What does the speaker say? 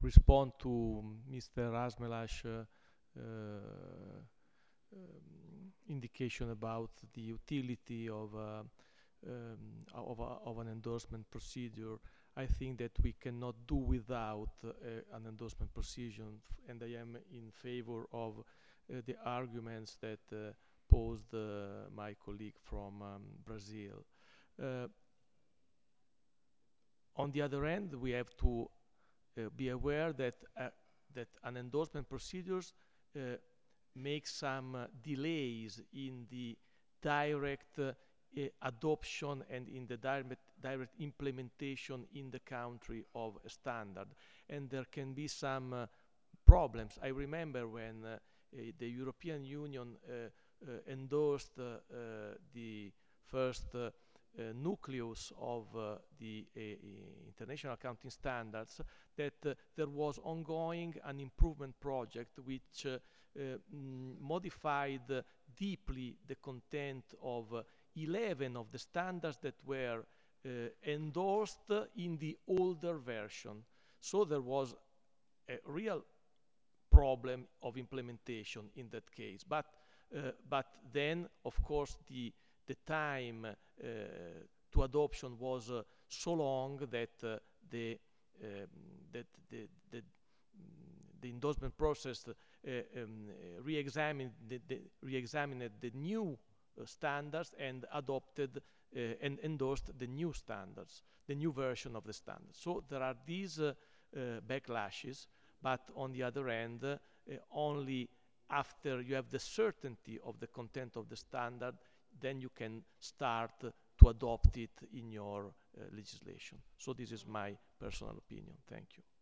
respond to Mr. Rasmelash indication about the utility of an endorsement procedure. I think that we cannot do without an endorsement procedure, and I am in favor of the arguments that posed my colleague from Brazil. Uh, on the other hand, we have to be aware that an endorsement procedures make some delays in the direct adoption and in the direct implementation in the country of a standard. And there can be some problems. I remember when the European Union endorsed the first nucleus of the international accounting standards, that there was ongoing an improvement project which modified deeply the content of 11 of the standards that were endorsed in the older version. So there was a real problem of implementation in that case. But then, of course, the time to adoption was so long that that the endorsement process re-examined the new standards and adopted and endorsed the new standards, the new version of the standards. So there are these backlashes, but on the other hand, only after you have the certainty of the content of the standard, then you can start to adopt it in your legislation. So this is my personal opinion. Thank you.